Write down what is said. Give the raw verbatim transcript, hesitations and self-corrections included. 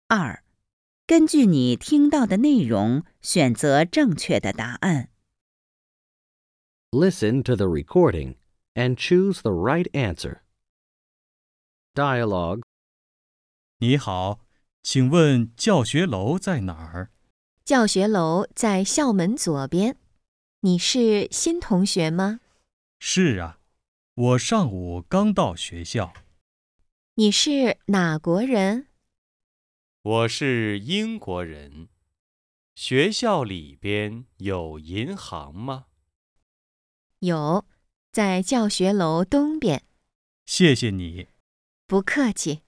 二，根据你听到的内容选择正确的答案。 Listen to the recording and choose the right answer. Dialogue. 你好，请问教学楼在哪儿？ 教学楼在校门左边。你是新同学吗？ 是啊，我上午刚到学校。 你是哪国人？ 我是英国人。学校里边有银行吗？ 有，在教学楼东边。 谢谢你。 不客气。